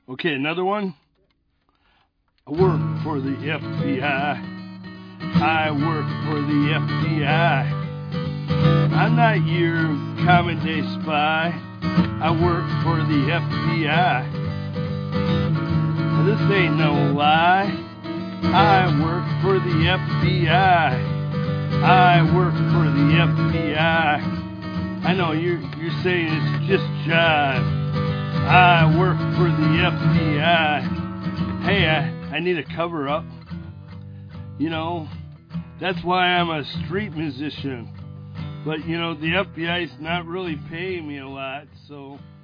Okay, another one. I work for the FBI. I work for the FBI. I'm not your common day spy. I work for the FBI. Now, this ain't no lie. I work for the FBI. I work for the FBI. I know you're saying it's just jive. I work for the FBI. Hey, I need a cover up. You know, that's why I'm a street musician. But, you know, the FBI's not really paying me a lot, so